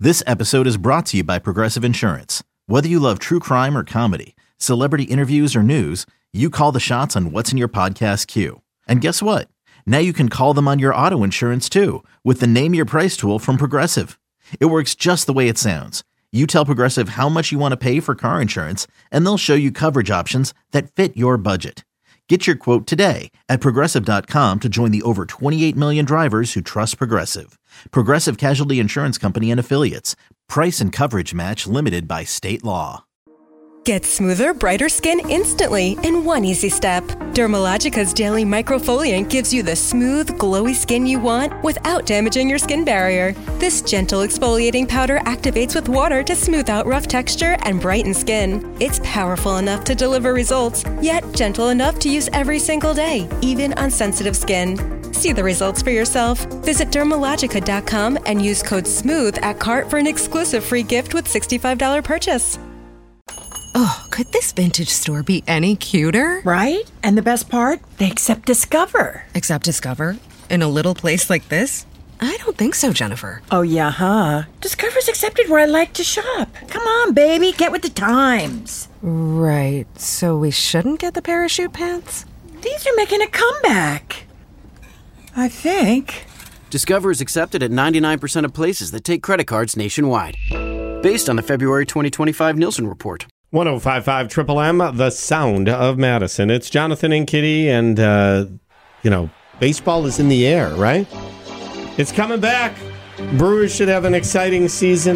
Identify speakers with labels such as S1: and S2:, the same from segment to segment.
S1: This episode is brought to you by Progressive Insurance. Whether you love true crime or comedy, celebrity interviews or news, you call the shots on what's in your podcast queue. And guess what? Now you can call them on your auto insurance too with the Name Your Price tool from Progressive. It works just the way it sounds. You tell Progressive how much you want to pay for car insurance, and they'll show you coverage options that fit your budget. Get your quote today at Progressive.com to join the over 28 million drivers who trust Progressive. Progressive Casualty Insurance Company and Affiliates. Price and coverage match limited by state law.
S2: Get smoother, brighter skin instantly in one easy step. Dermalogica's Daily Microfoliant gives you the smooth, glowy skin you want without damaging your skin barrier. This gentle exfoliating powder activates with water to smooth out rough texture and brighten skin. It's powerful enough to deliver results, yet gentle enough to use every single day, even on sensitive skin. See the results for yourself. Visit Dermalogica.com and use code SMOOTH at cart for an exclusive free gift with $65 purchase.
S3: Oh, could this vintage store be any cuter?
S4: Right? And the best part? They accept Discover.
S3: Accept Discover? In a little place like this? I don't think so, Jennifer.
S4: Oh, yeah, huh? Discover's accepted where I like to shop. Come on, baby, get with the times.
S3: Right, so we shouldn't get the parachute pants?
S4: These are making a comeback. I think.
S5: Discover is accepted at 99% of places that take credit cards nationwide. Based on the February 2025 Nielsen report.
S6: 105.5 Triple M, the sound of Madison. It's Jonathan and Kitty, and, baseball is in the air, right? It's coming back. Brewers should have an exciting season.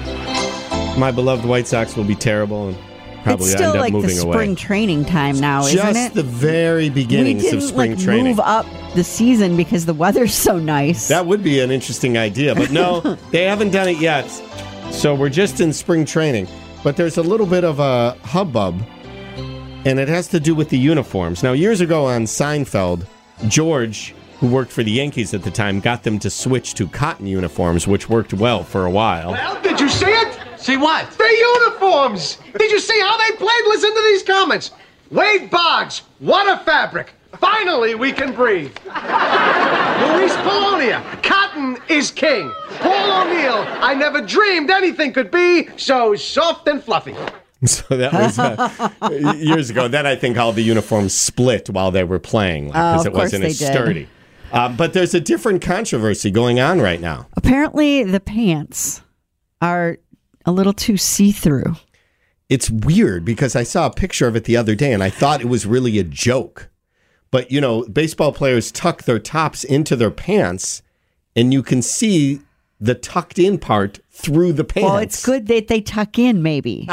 S6: My beloved White Sox will be terrible and probably end up moving away.
S7: It's still like the spring training time now, isn't it?
S6: Just the very beginnings of spring training.
S7: Move up the season because the weather's so nice.
S6: That would be an interesting idea, but no, they haven't done it yet. So we're just in spring training. But there's a little bit of a hubbub, and it has to do with the uniforms. Now, years ago on Seinfeld, George, who worked for the Yankees at the time, got them to switch to cotton uniforms, which worked well for a while.
S8: Well, did you see it?
S9: See what?
S8: The uniforms! Did you see how they played? Listen to these comments. Wade Boggs, what a fabric. Finally, we can breathe. Luis Polonia, cotton is king. Paul O'Neill, I never dreamed anything could be so soft and fluffy.
S6: So that was years ago. Then I think all the uniforms split while they were playing because it wasn't as sturdy. But there's a different controversy going on right now.
S7: Apparently, the pants are a little too see-through.
S6: It's weird because I saw a picture of it the other day and I thought it was really a joke. But, baseball players tuck their tops into their pants, and you can see the tucked in part through the pants.
S7: Well, it's good that they tuck in, maybe.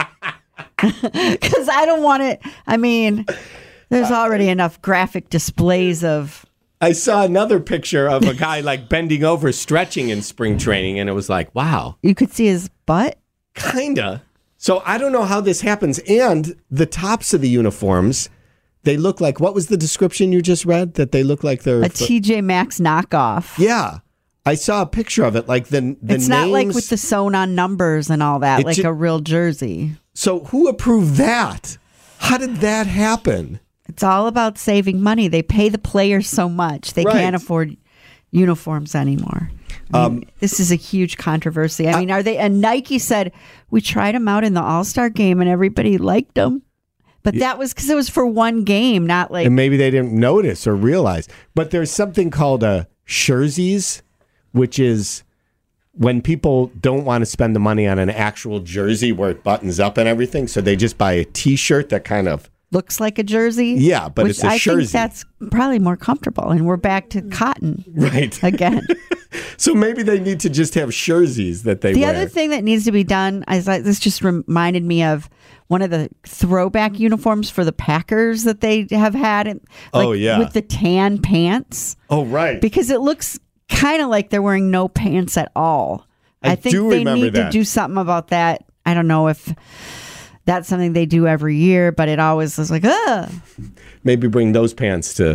S7: Because I don't want it. I mean, there's already enough graphic displays of...
S6: I saw another picture of a guy, bending over, stretching in spring training, and it was like, wow.
S7: You could see his butt?
S6: Kinda. So I don't know how this happens. And the tops of the uniforms... They look like, what was the description you just read? That they look like they're...
S7: A TJ Maxx knockoff.
S6: Yeah. I saw a picture of it, the
S7: it's
S6: names...
S7: not like with the sewn-on numbers and all that, like a real jersey.
S6: So who approved that? How did that happen?
S7: It's all about saving money. They pay the players so much. They can't afford uniforms anymore. This is a huge controversy. I mean, are they... And Nike said, we tried them out in the All-Star game and everybody liked them. But that was because it was for one game, not like...
S6: And maybe they didn't notice or realize. But there's something called jerseys, which is when people don't want to spend the money on an actual jersey where it buttons up and everything, so they just buy a T-shirt that kind of...
S7: Looks like a jersey?
S6: Yeah, but it's a jersey.
S7: I think that's probably more comfortable, and we're back to cotton again.
S6: So maybe they need to just have jerseys that they wear.
S7: The other thing that needs to be done, this just reminded me of one of the throwback uniforms for the Packers that they have had. With the tan pants.
S6: Oh, right.
S7: Because it looks kind of like they're wearing no pants at all. I think they need to do something about that. I don't know if that's something they do every year, but it always is like,
S6: Maybe bring those pants to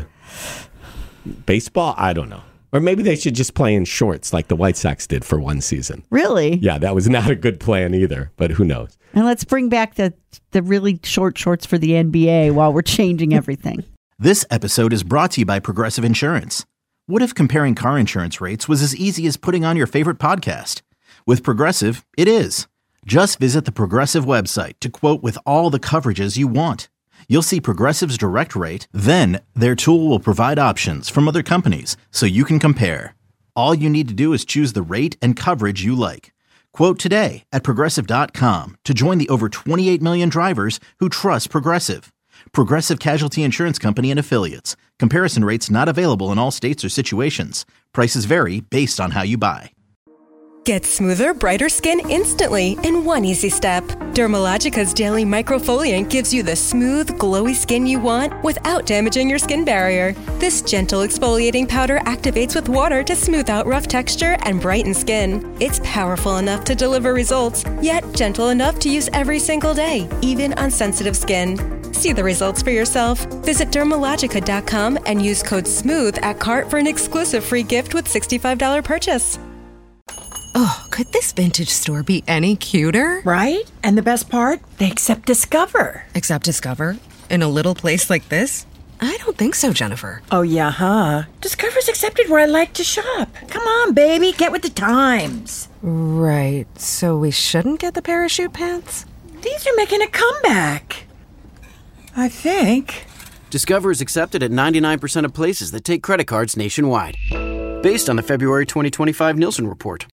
S6: baseball? I don't know. Or maybe they should just play in shorts like the White Sox did for one season.
S7: Really?
S6: Yeah, that was not a good plan either, but who knows?
S7: And let's bring back the really short shorts for the NBA while we're changing everything.
S1: This episode is brought to you by Progressive Insurance. What if comparing car insurance rates was as easy as putting on your favorite podcast? With Progressive, it is. Just visit the Progressive website to quote with all the coverages you want. You'll see Progressive's direct rate, then their tool will provide options from other companies so you can compare. All you need to do is choose the rate and coverage you like. Quote today at Progressive.com to join the over 28 million drivers who trust Progressive. Progressive Casualty Insurance Company and Affiliates. Comparison rates not available in all states or situations. Prices vary based on how you buy.
S2: Get smoother, brighter skin instantly in one easy step. Dermalogica's Daily Microfoliant gives you the smooth, glowy skin you want without damaging your skin barrier. This gentle exfoliating powder activates with water to smooth out rough texture and brighten skin. It's powerful enough to deliver results, yet gentle enough to use every single day, even on sensitive skin. See the results for yourself. Visit Dermalogica.com and use code SMOOTH at cart for an exclusive free gift with $65 purchase.
S3: Oh, could this vintage store be any cuter?
S4: Right? And the best part? They accept Discover.
S3: Accept Discover? In a little place like this? I don't think so, Jennifer.
S4: Oh, yeah, huh? Discover's accepted where I like to shop. Come on, baby, get with the times.
S3: Right, so we shouldn't get the parachute pants?
S4: These are making a comeback. I think.
S5: Discover is accepted at 99% of places that take credit cards nationwide. Based on the February 2025 Nielsen report.